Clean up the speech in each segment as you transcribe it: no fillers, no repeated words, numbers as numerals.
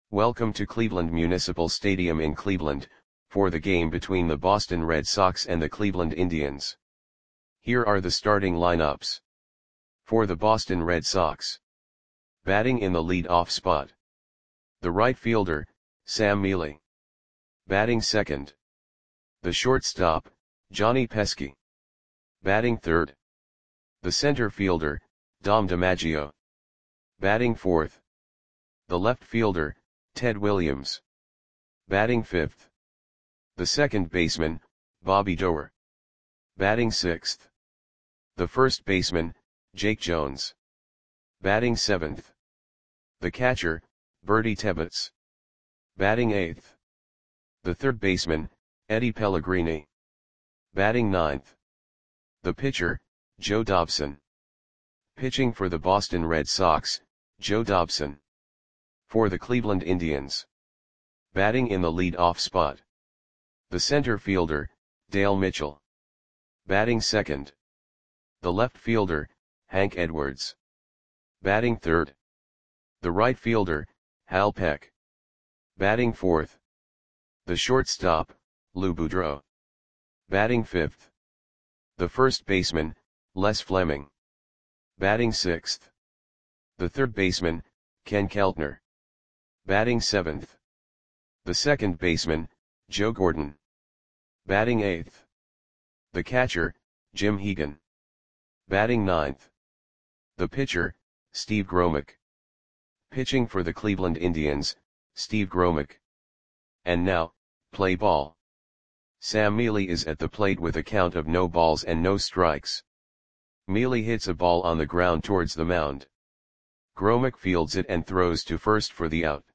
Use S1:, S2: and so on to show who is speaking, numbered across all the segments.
S1: Welcome to Cleveland Municipal Stadium in Cleveland, for the game between the Boston Red Sox and the Cleveland Indians. Here are the starting lineups. For the Boston Red Sox. Batting in the lead-off spot. The right fielder, Sam Mele. Batting second. The shortstop, Johnny Pesky. Batting third. The center fielder, Dom DiMaggio. Batting fourth. The left fielder, Ted Williams. Batting fifth. The second baseman, Bobby Doerr. Batting sixth. The first baseman, Jake Jones. Batting seventh. The catcher, Bertie Tebbetts. Batting eighth. The third baseman, Eddie Pellegrini. Batting ninth. The pitcher, Joe Dobson. Pitching for the Boston Red Sox, Joe Dobson. For the Cleveland Indians. Batting in the lead-off spot. The center fielder, Dale Mitchell. Batting second. The left fielder, Hank Edwards. Batting third. The right fielder, Hal Peck. Batting fourth. The shortstop, Lou Boudreau. Batting fifth. The first baseman, Les Fleming. Batting sixth. The third baseman, Ken Keltner. Batting seventh. The second baseman, Joe Gordon. Batting eighth. The catcher, Jim Hegan. Batting ninth. The pitcher, Steve Gromick. Pitching for the Cleveland Indians, Steve Gromick. And now, play ball. Sam Mele is at the plate with a count of no balls and no strikes. Mele hits a ball on the ground towards the mound. Gromick fields it and throws to first for the out.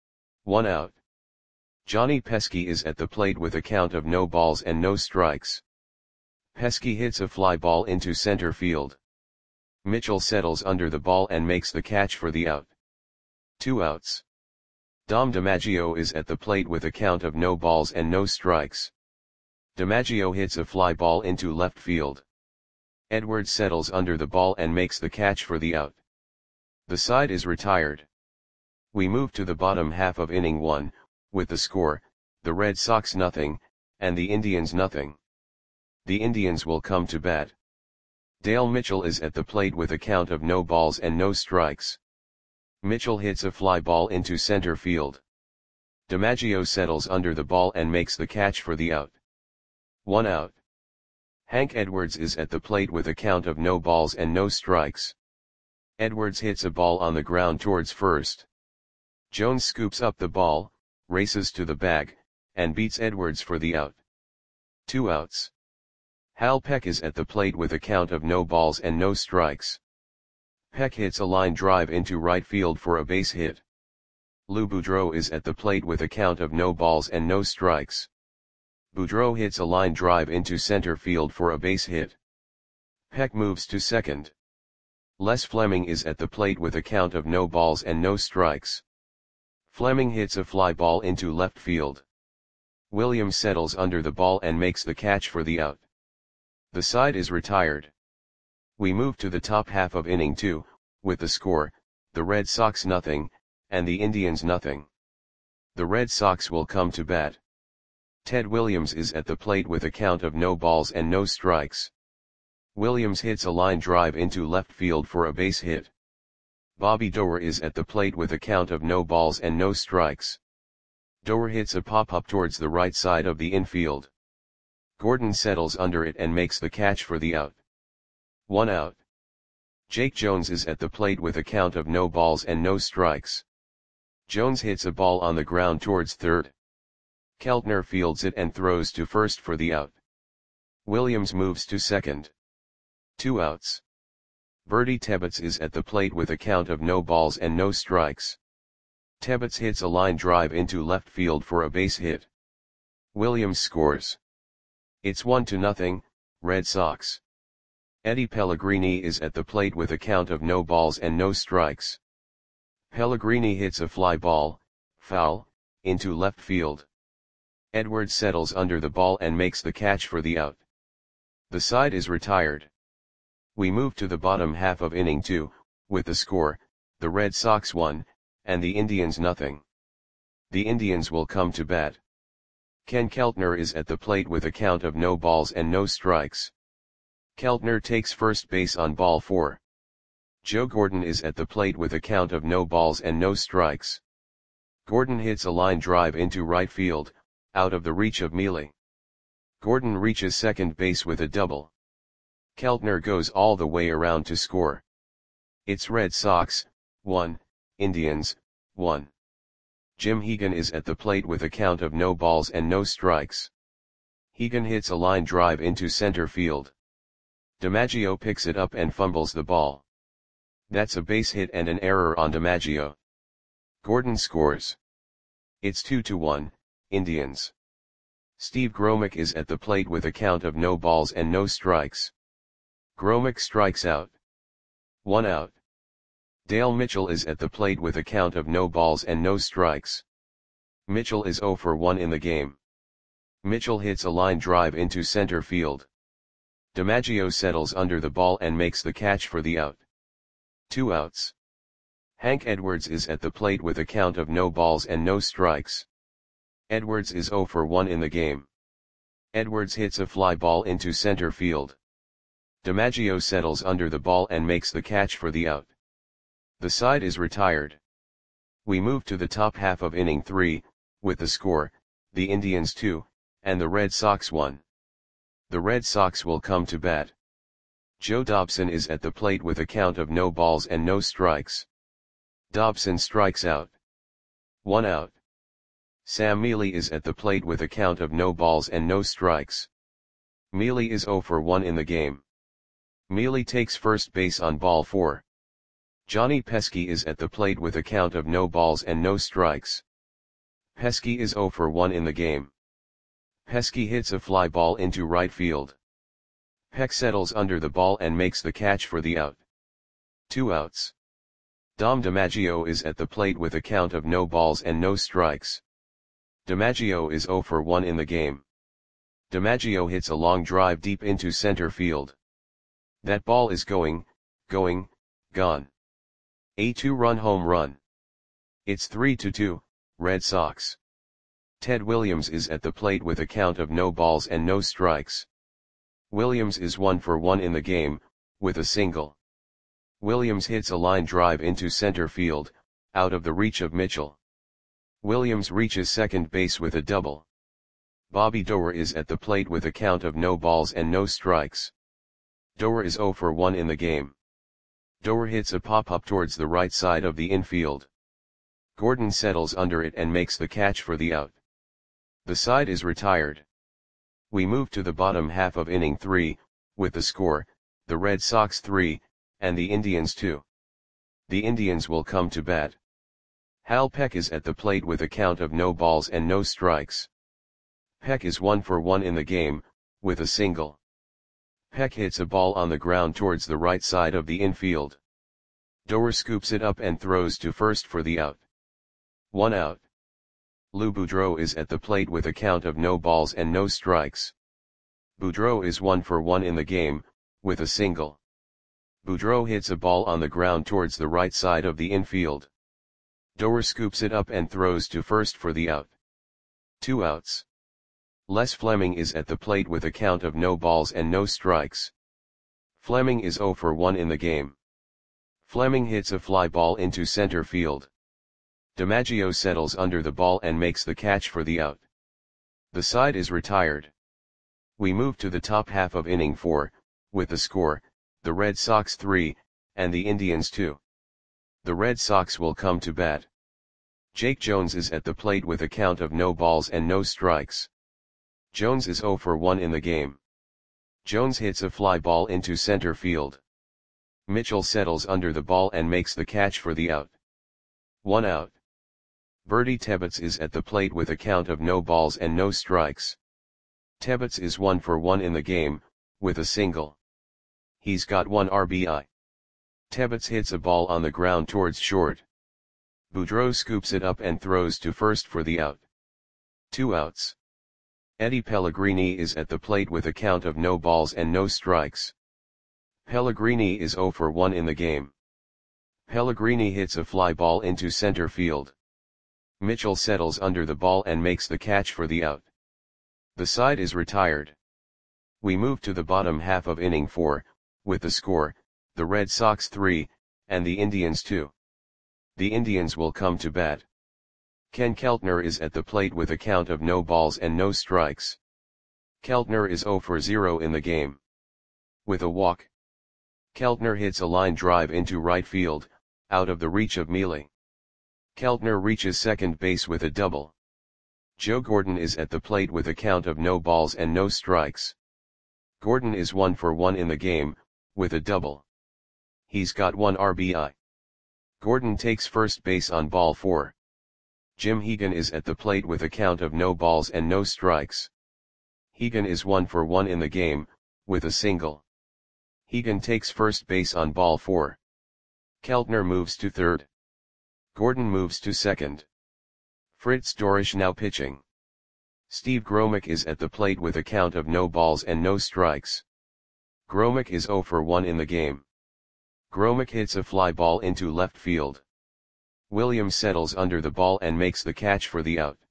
S1: 1 out. Johnny Pesky is at the plate with a count of no balls and no strikes. Pesky hits a fly ball into center field. Mitchell settles under the ball and makes the catch for the out. 2 outs. Dom DiMaggio is at the plate with a count of no balls and no strikes. DiMaggio hits a fly ball into left field. Edwards settles under the ball and makes the catch for the out. The side is retired. We move to the bottom half of inning 1, with the score, the Red Sox nothing, and the Indians nothing. The Indians will come to bat. Dale Mitchell is at the plate with a count of no balls and no strikes. Mitchell hits a fly ball into center field. DiMaggio settles under the ball and makes the catch for the out. 1 out. Hank Edwards is at the plate with a count of no balls and no strikes. Edwards hits a ball on the ground towards first. Jones scoops up the ball, races to the bag, and beats Edwards for the out. 2 outs. Hal Peck is at the plate with a count of no balls and no strikes. Peck hits a line drive into right field for a base hit. Lou Boudreau is at the plate with a count of no balls and no strikes. Boudreau hits a line drive into center field for a base hit. Peck moves to second. Les Fleming is at the plate with a count of no balls and no strikes. Fleming hits a fly ball into left field. Williams settles under the ball and makes the catch for the out. The side is retired. We move to the top half of inning 2, with the score, the Red Sox nothing, and the Indians nothing. The Red Sox will come to bat. Ted Williams is at the plate with a count of no balls and no strikes. Williams hits a line drive into left field for a base hit. Bobby Doerr is at the plate with a count of no balls and no strikes. Doerr hits a pop-up towards the right side of the infield. Gordon settles under it and makes the catch for the out. 1 out. Jake Jones is at the plate with a count of no balls and no strikes. Jones hits a ball on the ground towards third. Keltner fields it and throws to first for the out. Williams moves to second. 2 outs. Bertie Tebbetts is at the plate with a count of no balls and no strikes. Tebbetts hits a line drive into left field for a base hit. Williams scores. It's 1-0, Red Sox. Eddie Pellegrini is at the plate with a count of no balls and no strikes. Pellegrini hits a fly ball, foul, into left field. Edwards settles under the ball and makes the catch for the out. The side is retired. We move to the bottom half of inning 2, with the score, the Red Sox 1, and the Indians nothing. The Indians will come to bat. Ken Keltner is at the plate with a count of no balls and no strikes. Keltner takes first base on ball 4. Joe Gordon is at the plate with a count of no balls and no strikes. Gordon hits a line drive into right field, out of the reach of Mealy. Gordon reaches second base with a double. Keltner goes all the way around to score. It's Red Sox, 1, Indians, 1. Jim Hegan is at the plate with a count of no balls and no strikes. Hegan hits a line drive into center field. DiMaggio picks it up and fumbles the ball. That's a base hit and an error on DiMaggio. Gordon scores. It's 2-1, Indians. Steve Gromick is at the plate with a count of no balls and no strikes. Gromick strikes out. 1 out. Dale Mitchell is at the plate with a count of no balls and no strikes. Mitchell is 0 for 1 in the game. Mitchell hits a line drive into center field. DiMaggio settles under the ball and makes the catch for the out. 2 outs. Hank Edwards is at the plate with a count of no balls and no strikes. Edwards is 0 for 1 in the game. Edwards hits a fly ball into center field. DiMaggio settles under the ball and makes the catch for the out. The side is retired. We move to the top half of inning 3, with the score, the Indians 2, and the Red Sox 1. The Red Sox will come to bat. Joe Dobson is at the plate with a count of no balls and no strikes. Dobson strikes out. 1 out. Sam Mealy is at the plate with a count of no balls and no strikes. Mealy is 0 for 1 in the game. Mealy takes first base on ball 4. Johnny Pesky is at the plate with a count of no balls and no strikes. Pesky is 0 for 1 in the game. Pesky hits a fly ball into right field. Peck settles under the ball and makes the catch for the out. 2 outs. Dom DiMaggio is at the plate with a count of no balls and no strikes. DiMaggio is 0 for 1 in the game. DiMaggio hits a long drive deep into center field. That ball is gone. A 2-run home run. It's 3-2, Red Sox. Ted Williams is at the plate with a count of no balls and no strikes. Williams is 1 for 1 in the game, with a single. Williams hits a line drive into center field, out of the reach of Mitchell. Williams reaches second base with a double. Bobby Doerr is at the plate with a count of no balls and no strikes. Doerr is 0 for 1 in the game. Doerr hits a pop-up towards the right side of the infield. Gordon settles under it and makes the catch for the out. The side is retired. We move to the bottom half of inning 3, with the score, the Red Sox 3, and the Indians 2. The Indians will come to bat. Hal Peck is at the plate with a count of no balls and no strikes. Peck is 1 for 1 in the game, with a single. Peck hits a ball on the ground towards the right side of the infield. Doerr scoops it up and throws to first for the out. 1 out. Lou Boudreau is at the plate with a count of no balls and no strikes. Boudreau is 1 for 1 in the game, with a single. Boudreau hits a ball on the ground towards the right side of the infield. Doerr scoops it up and throws to first for the out. 2 outs. Les Fleming is at the plate with a count of no balls and no strikes. Fleming is 0 for 1 in the game. Fleming hits a fly ball into center field. DiMaggio settles under the ball and makes the catch for the out. The side is retired. We move to the top half of inning 4, with the score, the Red Sox 3, and the Indians 2. The Red Sox will come to bat. Jake Jones is at the plate with a count of no balls and no strikes. Jones is 0 for 1 in the game. Jones hits a fly ball into center field. Mitchell settles under the ball and makes the catch for the out. 1 out. Bertie Tebbetts is at the plate with a count of no balls and no strikes. Tebbetts is 1 for 1 in the game, with a single. He's got 1 RBI. Tebbetts hits a ball on the ground towards short. Boudreau scoops it up and throws to first for the out. 2 outs. Eddie Pellegrini is at the plate with a count of no balls and no strikes. Pellegrini is 0 for 1 in the game. Pellegrini hits a fly ball into center field. Mitchell settles under the ball and makes the catch for the out. The side is retired. We move to the bottom half of inning 4, with the score, the Red Sox 3, and the Indians 2. The Indians will come to bat. Ken Keltner is at the plate with a count of no balls and no strikes. Keltner is 0 for 0 in the game. With a walk, Keltner hits a line drive into right field, out of the reach of Mealy. Keltner reaches second base with a double. Joe Gordon is at the plate with a count of no balls and no strikes. Gordon is 1 for 1 in the game, with a double. He's got 1 RBI. Gordon takes first base on ball 4. Jim Hegan is at the plate with a count of no balls and no strikes. Hegan is 1 for 1 in the game, with a single. Hegan takes first base on ball 4. Keltner moves to third. Gordon moves to second. Fritz Dorisch now pitching. Steve Gromick is at the plate with a count of no balls and no strikes. Gromick is 0 for 1 in the game. Gromick hits a fly ball into left field. Williams settles under the ball and makes the catch for the out.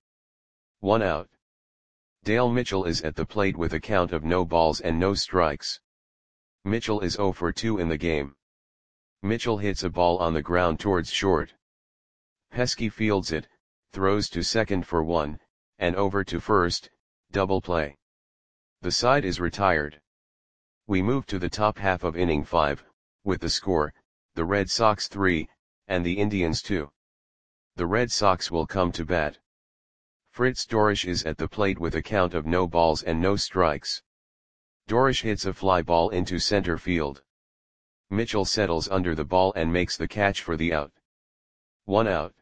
S1: 1 out. Dale Mitchell is at the plate with a count of no balls and no strikes. Mitchell is 0 for 2 in the game. Mitchell hits a ball on the ground towards short. Pesky fields it, throws to second for 1, and over to first, double play. The side is retired. We move to the top half of inning 5, with the score, the Red Sox 3, and the Indians 2. The Red Sox will come to bat. Fritz Dorisch is at the plate with a count of no balls and no strikes. Dorisch hits a fly ball into center field. Mitchell settles under the ball and makes the catch for the out. 1 out.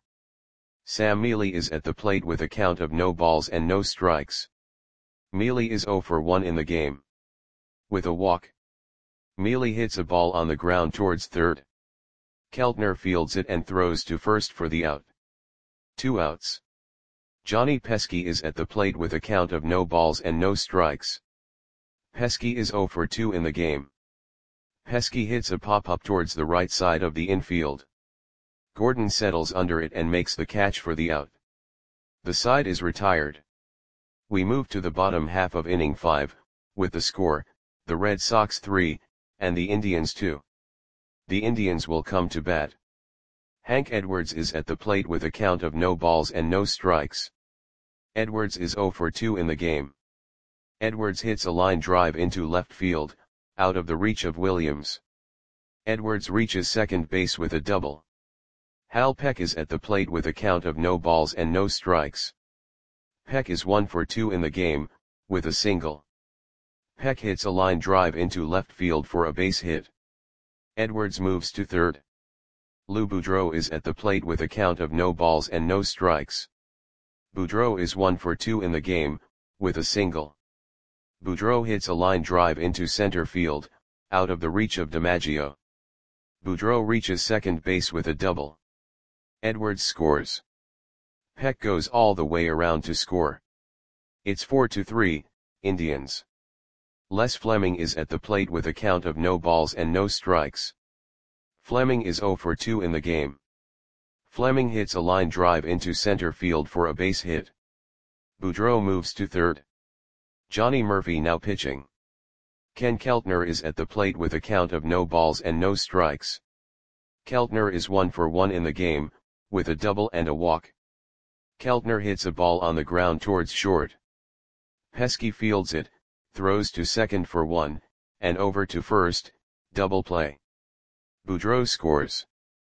S1: Sam Mealy is at the plate with a count of no balls and no strikes. Mealy is 0 for 1 in the game. With a walk, Mealy hits a ball on the ground towards third. Keltner fields it and throws to first for the out. 2 outs. Johnny Pesky is at the plate with a count of no balls and no strikes. Pesky is 0 for 2 in the game. Pesky hits a pop-up towards the right side of the infield. Gordon settles under it and makes the catch for the out. The side is retired. We move to the bottom half of inning 5, with the score, the Red Sox 3, and the Indians 2. The Indians will come to bat. Hank Edwards is at the plate with a count of no balls and no strikes. Edwards is 0 for 2 in the game. Edwards hits a line drive into left field, out of the reach of Williams. Edwards reaches second base with a double. Hal Peck is at the plate with a count of no balls and no strikes. Peck is 1 for 2 in the game, with a single. Peck hits a line drive into left field for a base hit. Edwards moves to third. Lou Boudreau is at the plate with a count of no balls and no strikes. Boudreau is 1 for 2 in the game, with a single. Boudreau hits a line drive into center field, out of the reach of DiMaggio. Boudreau reaches second base with a double. Edwards scores. Peck goes all the way around to score. It's 4-3, Indians. Les Fleming is at the plate with a count of no balls and no strikes. Fleming is 0 for 2 in the game. Fleming hits a line drive into center field for a base hit. Boudreau moves to third. Johnny Murphy now pitching. Ken Keltner is at the plate with a count of no balls and no strikes. Keltner is 1 for 1 in the game, with a double and a walk. Keltner hits a ball on the ground towards short. Pesky fields it, throws to second for 1, and over to first, double play. Boudreau scores.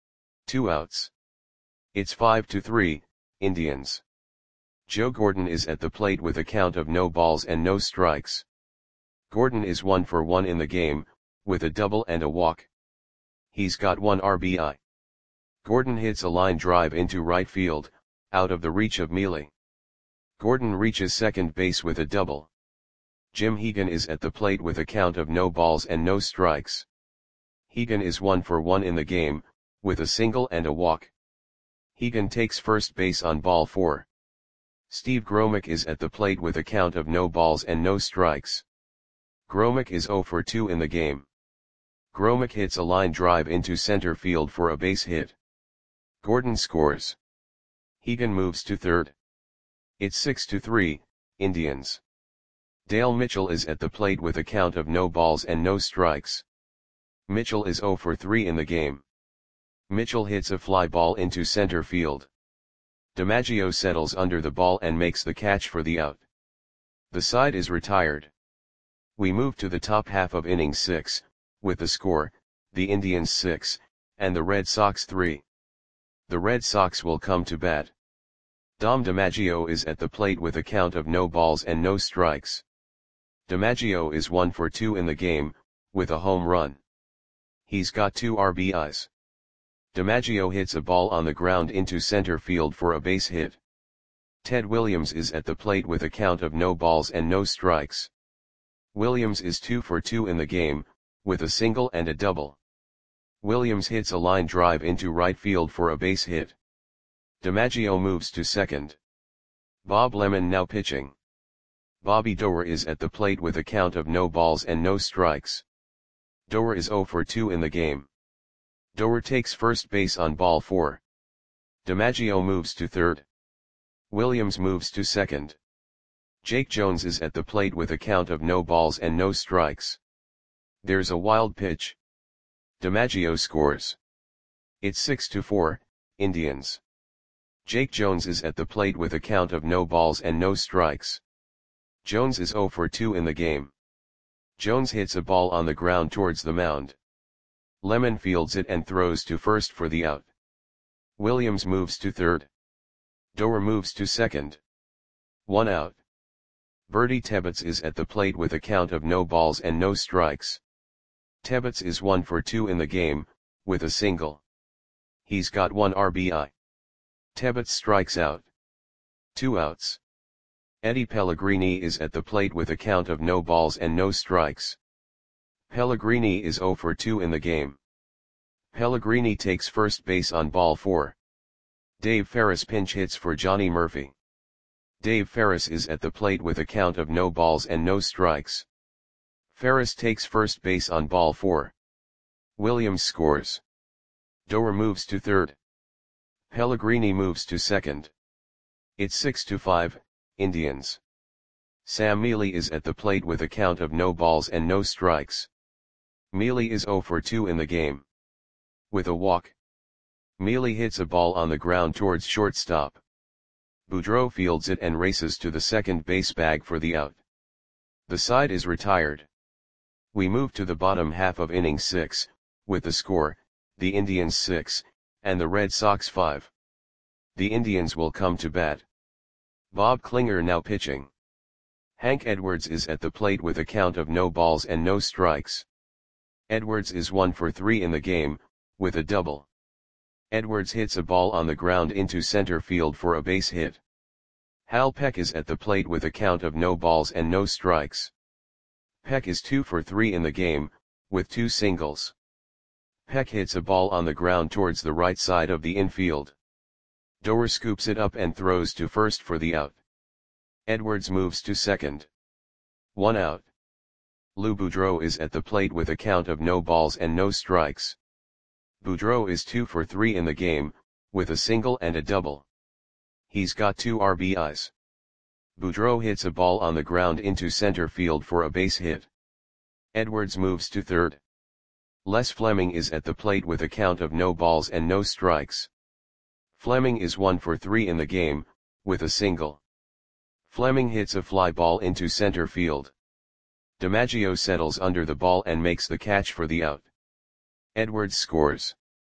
S1: 2 outs. It's 5-3, Indians. Joe Gordon is at the plate with a count of no balls and no strikes. Gordon is 1 for 1 in the game, with a double and a walk. He's got 1 RBI. Gordon hits a line drive into right field, out of the reach of Mealy. Gordon reaches second base with a double. Jim Hegan is at the plate with a count of no balls and no strikes. Hegan is 1 for 1 in the game, with a single and a walk. Hegan takes first base on ball 4. Steve Gromick is at the plate with a count of no balls and no strikes. Gromick is 0 for 2 in the game. Gromick hits a line drive into center field for a base hit. Gordon scores. Hegan moves to third. It's 6-3, Indians. Dale Mitchell is at the plate with a count of no balls and no strikes. Mitchell is 0 for 3 in the game. Mitchell hits a fly ball into center field. DiMaggio settles under the ball and makes the catch for the out. The side is retired. We move to the top half of inning 6, with the score, the Indians 6, and the Red Sox 3. The Red Sox will come to bat. Dom DiMaggio is at the plate with a count of no balls and no strikes. DiMaggio is 1 for 2 in the game, with a home run. He's got 2 RBIs. DiMaggio hits a ball on the ground into center field for a base hit. Ted Williams is at the plate with a count of no balls and no strikes. Williams is 2 for 2 in the game, with a single and a double. Williams hits a line drive into right field for a base hit. DiMaggio moves to second. Bob Lemon now pitching. Bobby Doerr is at the plate with a count of no balls and no strikes. Doerr is 0 for 2 in the game. Doerr takes first base on ball 4. DiMaggio moves to third. Williams moves to second. Jake Jones is at the plate with a count of no balls and no strikes. There's a wild pitch. DiMaggio scores. It's 6-4, Indians. Jake Jones is at the plate with a count of no balls and no strikes. Jones is 0 for 2 in the game. Jones hits a ball on the ground towards the mound. Lemon fields it and throws to first for the out. Williams moves to third. Doerr moves to second. 1 out. Bertie Tebbetts is at the plate with a count of no balls and no strikes. Tebbetts is 1 for 2 in the game, with a single. He's got 1 RBI. Tebbetts strikes out. 2 outs. Eddie Pellegrini is at the plate with a count of no balls and no strikes. Pellegrini is 0 for 2 in the game. Pellegrini takes first base on ball 4. Dave Ferris pinch hits for Johnny Murphy. Dave Ferris is at the plate with a count of no balls and no strikes. Ferris takes first base on ball 4. Williams scores. Doerr moves to third. Pellegrini moves to second. It's 6-5, Indians. Sam Mealy is at the plate with a count of no balls and no strikes. Mealy is 0 for 2 in the game. With a walk. Mealy hits a ball on the ground towards shortstop. Boudreau fields it and races to the second base bag for the out. The side is retired. We move to the bottom half of inning 6, with the score, the Indians 6, and the Red Sox 5. The Indians will come to bat. Bob Klinger now pitching. Hank Edwards is at the plate with a count of no balls and no strikes. Edwards is 1 for 3 in the game, with a double. Edwards hits a ball on the ground into center field for a base hit. Hal Peck is at the plate with a count of no balls and no strikes. Peck is 2 for 3 in the game, with 2 singles. Peck hits a ball on the ground towards the right side of the infield. Doerr scoops it up and throws to first for the out. Edwards moves to second. 1 out. Lou Boudreau is at the plate with a count of no balls and no strikes. Boudreau is 2 for 3 in the game, with a single and a double. He's got 2 RBIs. Boudreau hits a ball on the ground into center field for a base hit. Edwards moves to third. Les Fleming is at the plate with a count of no balls and no strikes. Fleming is 1 for 3 in the game, with a single. Fleming hits a fly ball into center field. DiMaggio settles under the ball and makes the catch for the out. Edwards scores.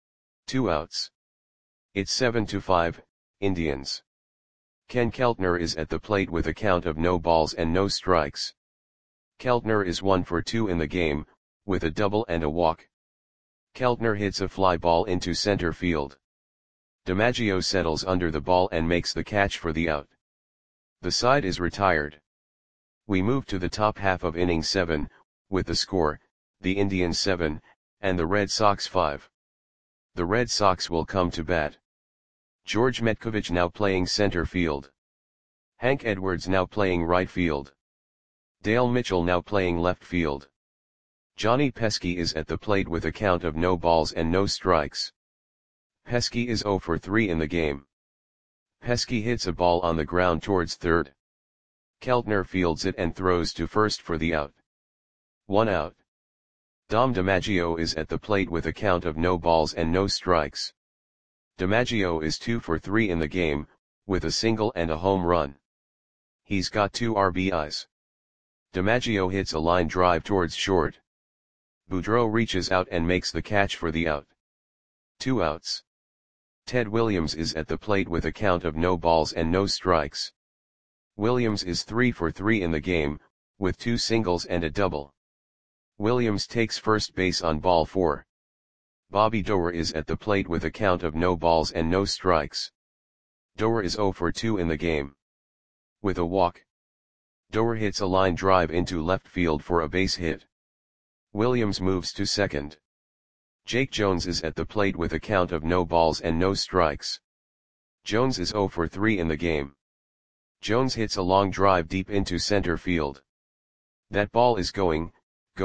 S1: 2 outs. It's 7-5, Indians. Ken Keltner is at the plate with a count of no balls and no strikes. Keltner is 1 for 2 in the game, with a double and a walk. Keltner hits a fly ball into center field. DiMaggio settles under the ball and makes the catch for the out. The side is retired. We move to the top half of inning 7, with the score, the Indians 7, and the Red Sox 5. The Red Sox will come to bat. George Metkovich now playing center field. Hank Edwards now playing right field. Dale Mitchell now playing left field. Johnny Pesky is at the plate with a count of no balls and no strikes. Pesky is 0 for 3 in the game. Pesky hits a ball on the ground towards third. Keltner fields it and throws to first for the out. 1 out. Dom DiMaggio is at the plate with a count of no balls and no strikes. DiMaggio is 2 for 3 in the game, with a single and a home run. He's got 2 RBIs. DiMaggio hits a line drive towards short. Boudreau reaches out and makes the catch for the out. 2 outs. Ted Williams is at the plate with a count of no balls and no strikes. Williams is 3 for 3 in the game, with 2 singles and a double. Williams takes first base on ball 4. Bobby Doerr is at the plate with a count of no balls and no strikes. Doerr is 0 for 2 in the game. With a walk. Doerr hits a line drive into left field for a base hit. Williams moves to second. Jake Jones is at the plate with a count of no balls and no strikes. Jones is 0 for 3 in the game. Jones hits a long drive deep into center field. That ball is gone.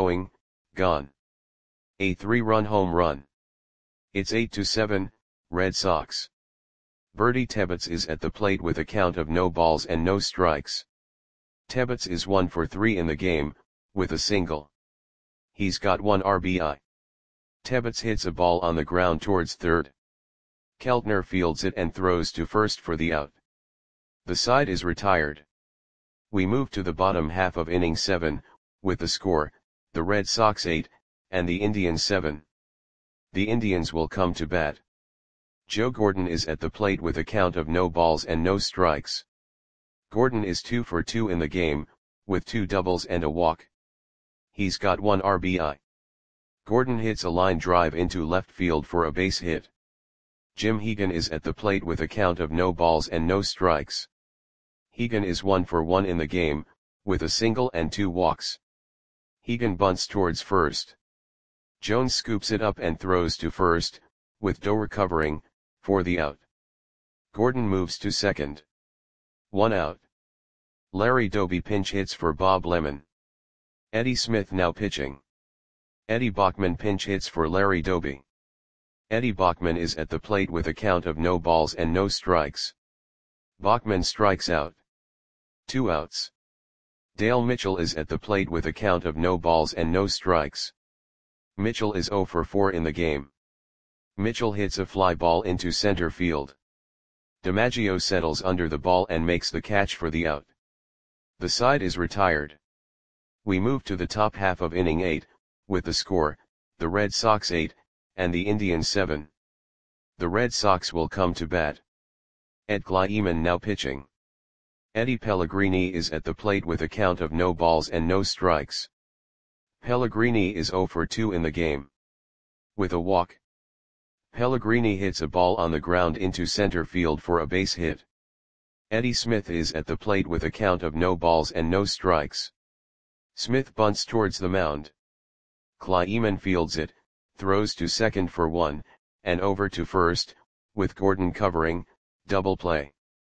S1: A 3-run home run. It's 8-7, Red Sox. Bertie Tebbetts is at the plate with a count of no balls and no strikes. Tebbetts is 1 for 3 in the game, with a single. He's got 1 RBI. Tebbetts hits a ball on the ground towards third. Keltner fields it and throws to first for the out. The side is retired. We move to the bottom half of inning 7, with the score, the Red Sox 8, and the Indians 7. The Indians will come to bat. Joe Gordon is at the plate with a count of no balls and no strikes. Gordon is 2 for 2 in the game, with 2 doubles and a walk. He's got 1 RBI. Gordon hits a line drive into left field for a base hit. Jim Hegan is at the plate with a count of no balls and no strikes. Hegan is 1 for 1 in the game, with a single and 2 walks. Hegan bunts towards first. Jones scoops it up and throws to first, with Doerr covering, for the out. Gordon moves to second. 1 out. Larry Doby pinch hits for Bob Lemon. Eddie Smith now pitching. Eddie Bachman pinch hits for Larry Doby. Eddie Bachman is at the plate with a count of no balls and no strikes. Bachman strikes out. 2 outs. Dale Mitchell is at the plate with a count of no balls and no strikes. Mitchell is 0 for 4 in the game. Mitchell hits a fly ball into center field. DiMaggio settles under the ball and makes the catch for the out. The side is retired. We move to the top half of inning 8, with the score, the Red Sox 8, and the Indians 7. The Red Sox will come to bat. Ed Kleiman now pitching. Eddie Pellegrini is at the plate with a count of no balls and no strikes. Pellegrini is 0 for 2 in the game. With a walk. Pellegrini hits a ball on the ground into center field for a base hit. Eddie Smith is at the plate with a count of no balls and no strikes. Smith bunts towards the mound. Kleiman fields it, throws to second for 1, and over to first, with Gordon covering, double play.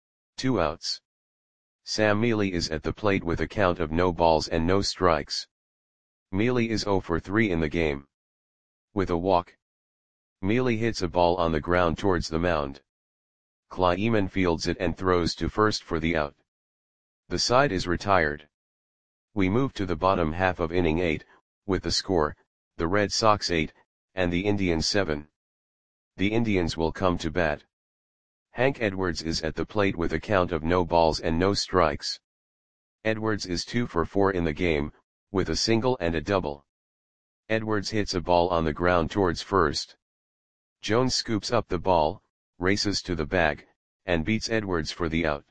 S1: 2 outs. Sam Mealy is at the plate with a count of no balls and no strikes. Mealy is 0 for 3 in the game. With a walk. Mealy hits a ball on the ground towards the mound. Kleiman fields it and throws to first for the out. The side is retired. We move to the bottom half of inning 8, with the score, the Red Sox 8, and the Indians 7. The Indians will come to bat. Hank Edwards is at the plate with a count of no balls and no strikes. Edwards is 2 for 4 in the game, with a single and a double. Edwards hits a ball on the ground towards first. Jones scoops up the ball, races to the bag, and beats Edwards for the out.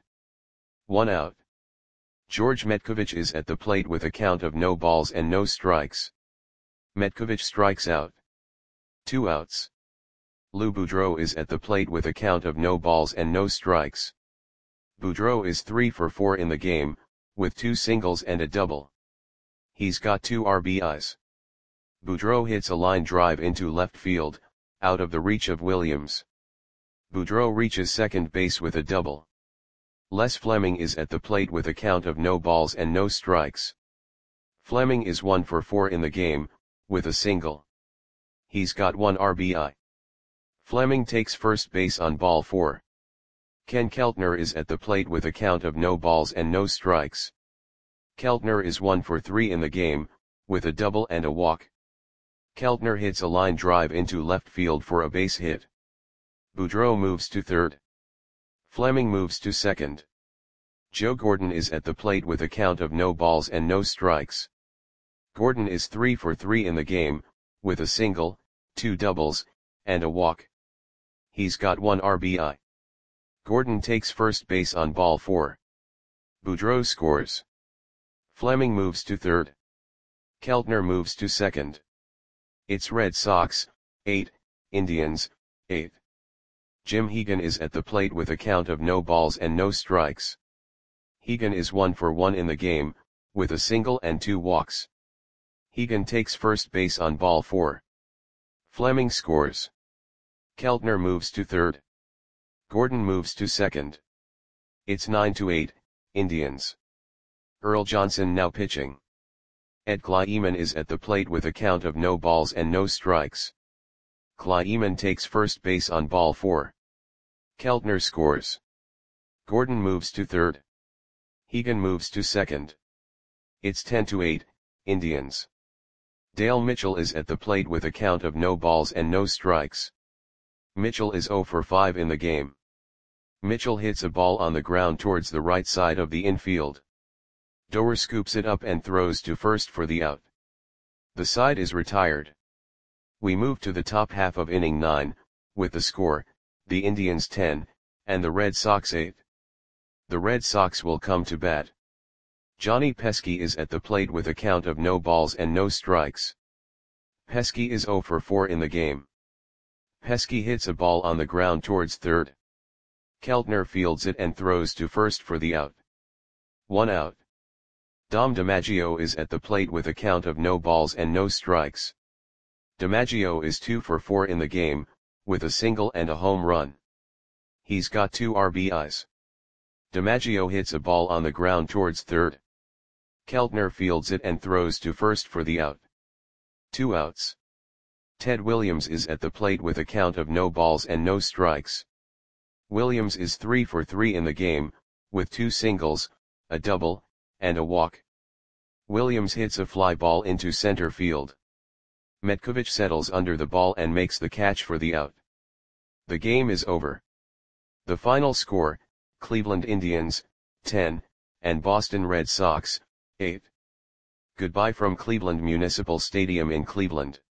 S1: 1 out. George Metkovich is at the plate with a count of no balls and no strikes. Metkovich strikes out. 2 outs. Lou Boudreau is at the plate with a count of no balls and no strikes. Boudreau is 3 for 4 in the game, with 2 singles and a double. He's got 2 RBIs. Boudreau hits a line drive into left field, out of the reach of Williams. Boudreau reaches second base with a double. Les Fleming is at the plate with a count of no balls and no strikes. Fleming is 1 for 4 in the game, with a single. He's got 1 RBI. Fleming takes first base on ball 4. Ken Keltner is at the plate with a count of no balls and no strikes. Keltner is 1 for 3 in the game, with a double and a walk. Keltner hits a line drive into left field for a base hit. Boudreau moves to third. Fleming moves to second. Joe Gordon is at the plate with a count of no balls and no strikes. Gordon is 3 for 3 in the game, with a single, 2 doubles, and a walk. He's got 1 RBI. Gordon takes first base on ball 4. Boudreau scores. Fleming moves to third. Keltner moves to second. It's Red Sox, 8, Indians, 8. Jim Hegan is at the plate with a count of no balls and no strikes. Hegan is 1 for 1 in the game, with a single and 2 walks. Hegan takes first base on ball 4. Fleming scores. Keltner moves to third. Gordon moves to second. It's 9-8, Indians. Earl Johnson now pitching. Ed Kleiman is at the plate with a count of no balls and no strikes. Kleiman takes first base on ball 4. Keltner scores. Gordon moves to third. Hegan moves to second. It's 10-8, Indians. Dale Mitchell is at the plate with a count of no balls and no strikes. Mitchell is 0 for 5 in the game. Mitchell hits a ball on the ground towards the right side of the infield. Doer scoops it up and throws to first for the out. The side is retired. We move to the top half of inning 9, with the score, the Indians 10, and the Red Sox 8. The Red Sox will come to bat. Johnny Pesky is at the plate with a count of no balls and no strikes. Pesky is 0 for 4 in the game. Pesky hits a ball on the ground towards third. Keltner fields it and throws to first for the out. 1 out. Dom DiMaggio is at the plate with a count of no balls and no strikes. DiMaggio is 2 for 4 in the game, with a single and a home run. He's got 2 RBIs. DiMaggio hits a ball on the ground towards third. Keltner fields it and throws to first for the out. 2 outs. Ted Williams is at the plate with a count of no balls and no strikes. Williams is 3 for 3 in the game, with 2 singles, a double, and a walk. Williams hits a fly ball into center field. Metkovich settles under the ball and makes the catch for the out. The game is over. The final score, Cleveland Indians, 10, and Boston Red Sox, 8. Goodbye from Cleveland Municipal Stadium in Cleveland.